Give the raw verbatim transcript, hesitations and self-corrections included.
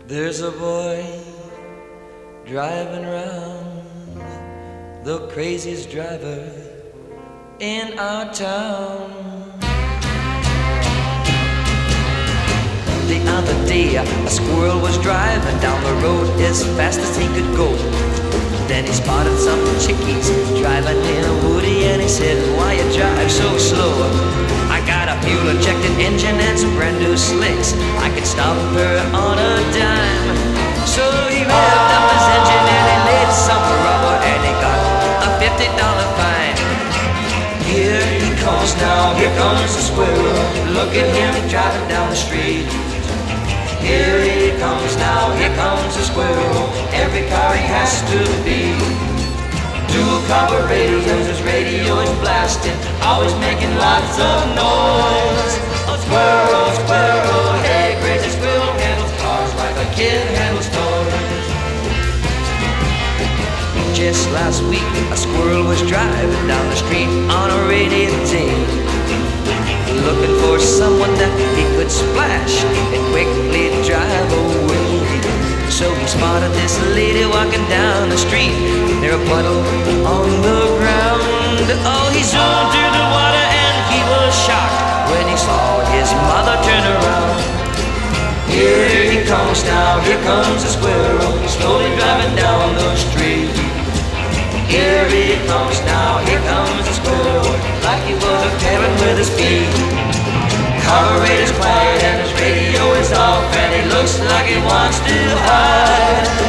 There's a boy driving around, the craziest driver in our town. The other day, a squirrel was driving down the road as fast as he could go. Then he spotted some chickies driving in a woody, and he said, "Why you drive so slow? I got a fuel-injected engine and some brand new slicks. I can stop her on a dime." So he revved up his engine and he laid some rubber, and he got a fifty dollar fine. Here he comes now, here comes the squirrel. Look at him driving down the street. Here he comes now, here comes the squirrel. Every car he has to beat. Dual carburetors, his radio is blasting, always making lots of noise. Oh, squirrel, squirrel, hey, crazy squirrel handles cars like a kid handles toys. Just last week, a squirrel was driving down the street on a rainy day, looking for someone that he could splash and quickly drive away. So he spotted this lady walking down the street near a puddle on the ground. Oh, he zoomed through the water and he was shocked when he saw his mother turn around. Here he comes now, here comes the squirrel, slowly driving down the street. Here he comes now, here comes the squirrel, like he was a parrot with his feet. Carburetor's quiet and his radio is off, and he looks like he wants to hide.